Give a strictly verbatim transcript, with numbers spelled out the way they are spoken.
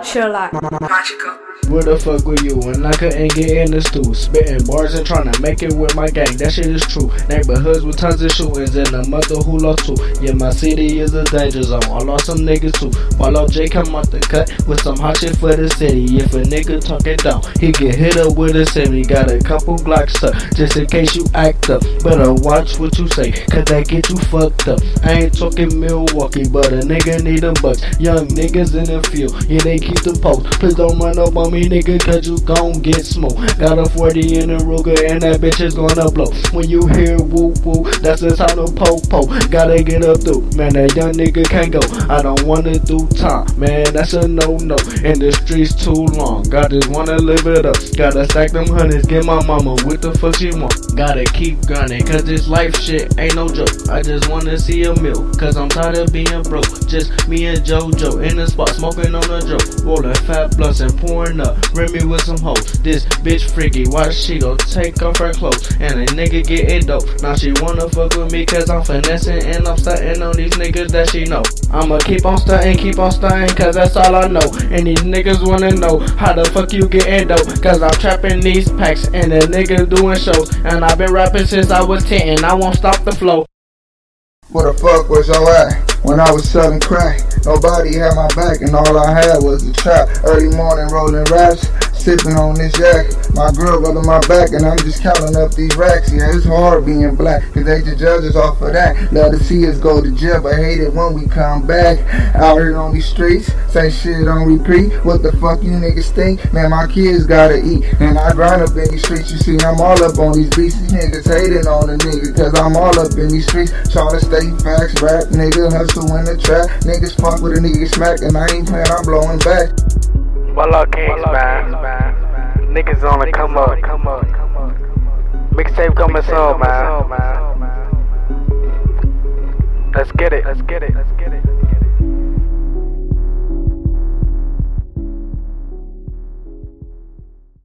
Sherlock. Magical. Where the fuck were you when I couldn't get in the stew? Spitting bars and trying to make it with my gang, that shit is true. Neighborhoods with tons of shootings and a mother who lost two. Yeah, my city is a danger zone, I lost some niggas too. Follow J come out the cut with some hot shit for the city. If a nigga talking down, he get hit up with a semi. Got a couple Glocks up, just in case you act up. Better watch what you say, cause that get you fucked up. I ain't talking Milwaukee, but a nigga need them bucks. Young niggas in the field, yeah they keep the post. Please don't run up on me nigga, cause you gon' get smoked. Got a forty in a Ruger and that bitch is gonna blow. When you hear whoop whoop, that's the time to poke poke. Gotta get up through, man that young nigga can't go. I don't wanna do time, man that's a no no. In the streets too long, I just wanna live it up. Gotta stack them hundreds, get my mama what the fuck she want. Gotta keep grinding, cause this life shit ain't no joke. I just wanna see a meal, cause I'm tired of being broke. Just me and JoJo in the spot smoking on a joke. Rolling fat blunts and pouring up Remy with some hoes. This bitch freaky, why she gon' take off her clothes? And a nigga getting dope. Now she wanna fuck with me cause I'm finessing and I'm stunting on these niggas that she know. I'ma keep on stunting, keep on stunting cause that's all I know. And these niggas wanna know how the fuck you getting dope. Cause I'm trapping these packs and the niggas doing shows. And I've been rapping since I was ten and I won't stop the flow. Where the fuck was y'all at when I was selling crack? Nobody had my back and all I had was the trap. Early morning rolling raps, sipping on this yak. My girl rubbing my back and I'm just counting up these racks. Yeah, it's hard being black, cause they just judge us off of that. Love to see us go to jail, but hate it when we come back. Out here on these streets, say shit on repeat. What the fuck you niggas think? Man, my kids gotta eat. And I grind up in these streets, you see I'm all up on these beats. These niggas hating on the nigga, cause I'm all up in these streets. Try to stay facts, rap, nigga, hustle in the trap. Niggas fuck with a nigga smack, and I ain't playing, I'm blowing back. Well, up, Kings, man. Niggas on the come up. Mixtape coming soon, man. Let's get it. Let's get it. Let's get it.